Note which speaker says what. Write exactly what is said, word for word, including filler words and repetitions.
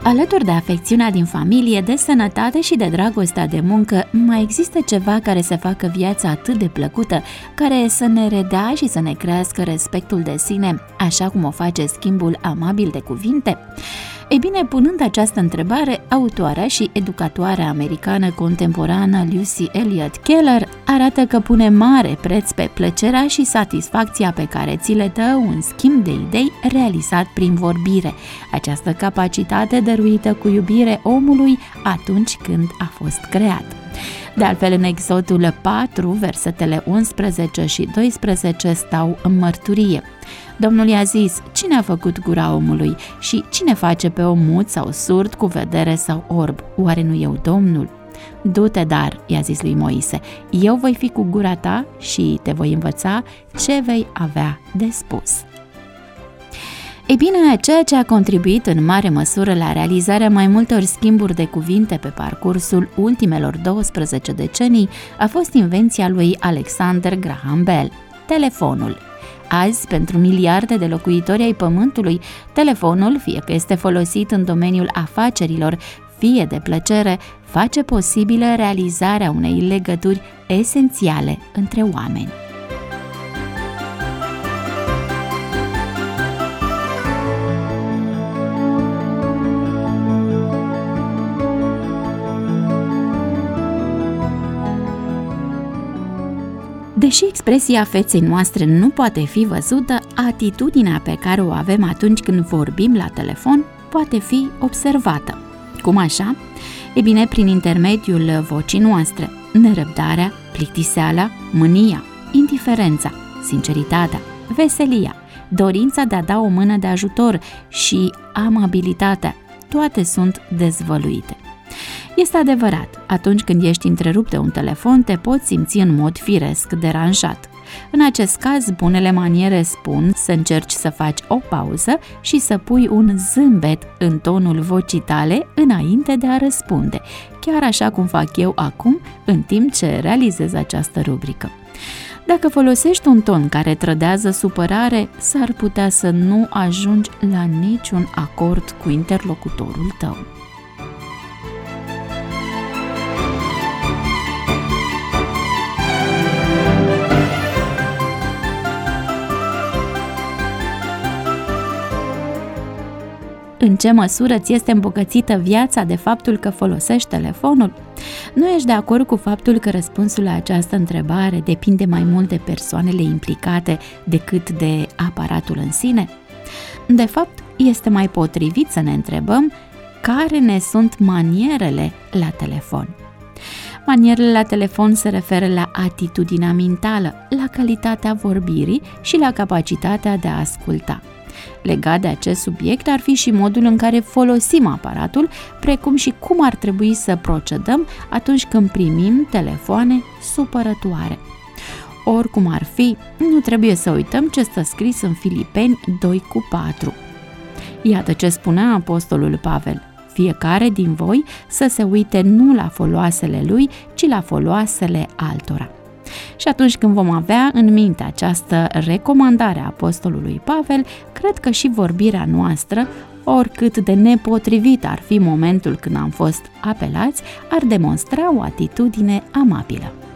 Speaker 1: Alături de afecțiunea din familie, de sănătate și de dragostea de muncă, mai există ceva care să facă viața atât de plăcută, care să ne redea și să ne crească respectul de sine, așa cum o face schimbul amabil de cuvinte? Ei bine, punând această întrebare, autoarea și educatoarea americană contemporană Lucy Elliott Keller arată că pune mare preț pe plăcerea și satisfacția pe care ți le dă un schimb de idei realizat prin vorbire, această capacitate dăruită cu iubire omului atunci când a fost creat. De altfel, în Exodul patru, versetele unsprezece și doisprezece stau în mărturie. Domnul i-a zis: cine a făcut gura omului și cine face pe om mut sau surd, cu vedere sau orb? Oare nu eu, Domnul? Du-te, dar, i-a zis lui Moise, eu voi fi cu gura ta și te voi învăța ce vei avea de spus. Ei bine, ceea ce a contribuit în mare măsură la realizarea mai multor schimburi de cuvinte pe parcursul ultimelor douăsprezece decenii a fost invenția lui Alexander Graham Bell, telefonul. Azi, pentru miliarde de locuitori ai Pământului, telefonul, fie că este folosit în domeniul afacerilor, fie de plăcere, face posibilă realizarea unei legături esențiale între oameni. Deși expresia feței noastre nu poate fi văzută, atitudinea pe care o avem atunci când vorbim la telefon poate fi observată. Cum așa? E bine, prin intermediul vocii noastre, nerăbdarea, plictiseala, mânia, indiferența, sinceritatea, veselia, dorința de a da o mână de ajutor și amabilitatea, toate sunt dezvăluite. Este adevărat, atunci când ești întrerupt de un telefon, te poți simți în mod firesc deranjat. În acest caz, bunele maniere spun să încerci să faci o pauză și să pui un zâmbet în tonul vocii tale înainte de a răspunde, chiar așa cum fac eu acum, în timp ce realizez această rubrică. Dacă folosești un ton care trădează supărare, s-ar putea să nu ajungi la niciun acord cu interlocutorul tău. În ce măsură ți este îmbogățită viața de faptul că folosești telefonul? Nu ești de acord cu faptul că răspunsul la această întrebare depinde mai mult de persoanele implicate decât de aparatul în sine? De fapt, este mai potrivit să ne întrebăm care ne sunt manierele la telefon. Manierele la telefon se referă la atitudinea mentală, la calitatea vorbirii și la capacitatea de a asculta. Legat de acest subiect ar fi și modul în care folosim aparatul, precum și cum ar trebui să procedăm atunci când primim telefoane supărătoare. Oricum ar fi, nu trebuie să uităm ce stă scris în Filipeni doi cu patru. Iată ce spunea apostolul Pavel: fiecare din voi să se uite nu la foloasele lui, ci la foloasele altora. Și atunci când vom avea în minte această recomandare a apostolului Pavel, cred că și vorbirea noastră, oricât de nepotrivit ar fi momentul când am fost apelați, ar demonstra o atitudine amabilă.